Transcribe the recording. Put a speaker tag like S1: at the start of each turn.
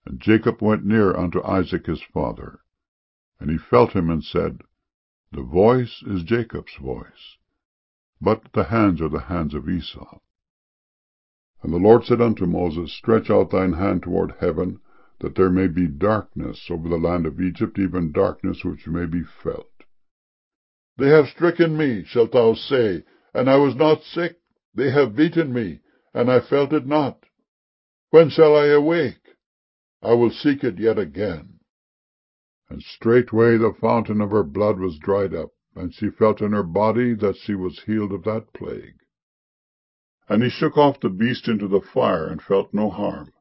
S1: And Jacob went near unto Isaac his father, and he felt him, and said, The voice is Jacob's voice, but the hands are the hands of Esau. And the Lord said unto Moses, Stretch out thine hand toward heaven, that there may be darkness over the land of Egypt, even darkness which may be felt. They have stricken me, shalt thou say, and I was not sick. They have beaten me, and I felt it not. When shall I awake? I will seek it yet again. And straightway the fountain of her blood was dried up, and she felt in her body that she was healed of that plague. And he shook off the beast into the fire, and felt no harm.